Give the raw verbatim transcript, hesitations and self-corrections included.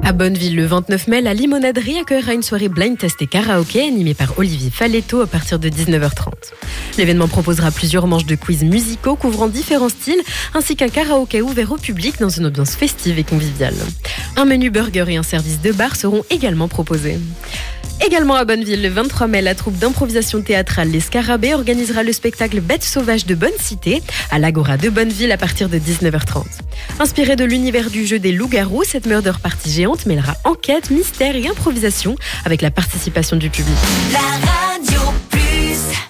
À Bonneville, le vingt-neuf mai, la Limonaderie accueillera une soirée blind test et karaoké animée par Olivier Falletto à partir de dix-neuf heures trente. L'événement proposera plusieurs manches de quiz musicaux couvrant différents styles, ainsi qu'un karaoké ouvert au public dans une ambiance festive et conviviale. Un menu burger et un service de bar seront également proposés. Également à Bonneville, le vingt-trois mai, la troupe d'improvisation théâtrale Les Scarabées organisera le spectacle Bêtes sauvages de Bonne Cité à l'Agora de Bonneville à partir de dix-neuf heures trente. Inspirée de l'univers du jeu des loups-garous, cette murder party géante mêlera enquête, mystère et improvisation avec la participation du public. La